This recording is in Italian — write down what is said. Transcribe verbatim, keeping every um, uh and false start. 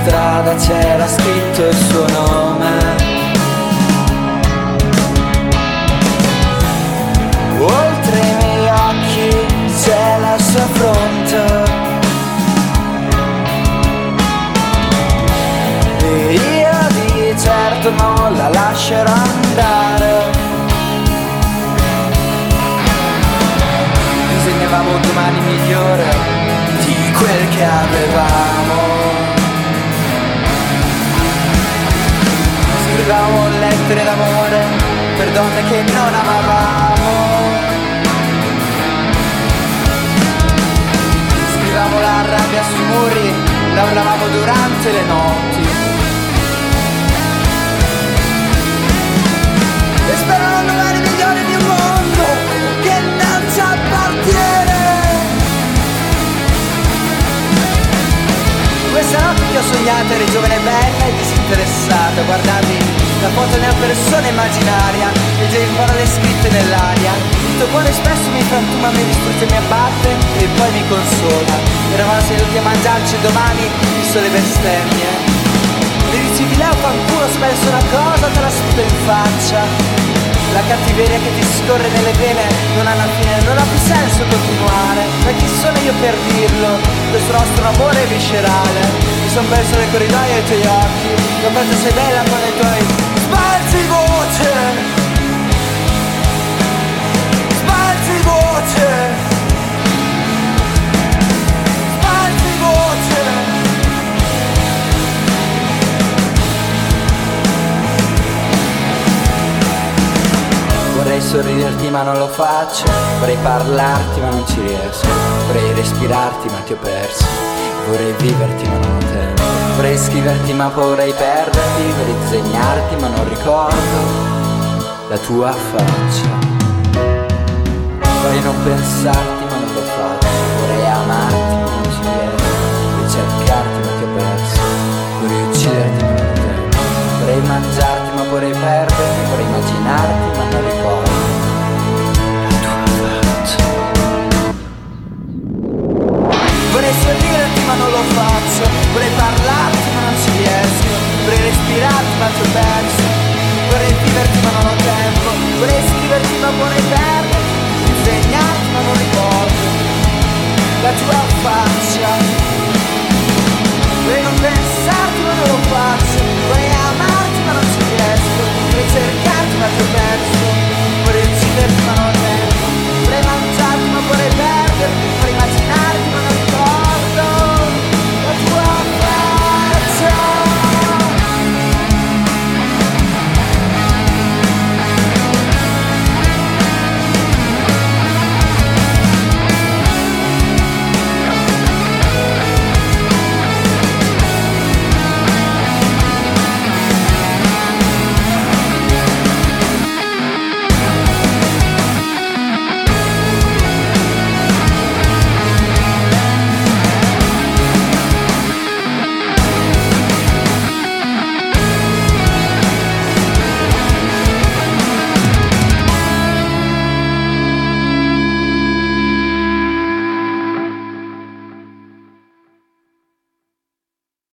strada c'era scritto il suo nome. Oltre i miei occhi c'è la sua fronte e io di certo non la lascerò andare. Disegnavamo un domani migliore di quel che avevamo. Scrivevamo lettere d'amore per donne che non amavamo. Scrivevamo la rabbia sui muri, la urlavamo durante le notti. E spero un domani migliore di un mondo che non ci appartiene. Questa notte che ho sognato eri giovane, bella e disinteressata. Guardavi la foto di una persona immaginaria, leggevi parole scritte nell'aria. Il tuo cuore spesso mi frantuma, mi distrugge, mi abbatte e poi mi consola. Eravamo seduti a mangiarci domani, visto le bestemmie. Mi dicevi Leo fanculo, se penso una cosa te la sputo in faccia. La cattiveria che ti scorre nelle vene non ha una fine, non ha più senso continuare. Ma chi sono io per dirlo? Questo nostro amore è viscerale. Mi son perso nel corridoio ai tuoi occhi. Lo quanto sei bella con i tuoi sbalzi voce. Sbalzi voce. Sbalzi voce. Vorrei sorriderti ma non lo faccio. Vorrei parlarti ma non ci riesco. Vorrei respirarti ma ti ho perso. Vorrei viverti ma non ho tempo. Vorrei scriverti ma vorrei perderti. Vorrei disegnarti ma non ricordo la tua faccia. Vorrei non pensarti ma non lo faccio. Vorrei amarti ma non ci riesco. Vorrei cercarti ma ti ho perso. Vorrei ucciderti ma non ho tempo. Vorrei mangiarti ma vorrei perderti. Vorrei immaginarti ma non ricordo la tua faccia. Vorrei sorriderti ma non lo faccio. Vorrei parlarti ma non ci riesco. Vorrei respirarti ma ti ho perso. Vorrei viverti ma non ho tempo. Vorrei scriverti ma vorrei perderti.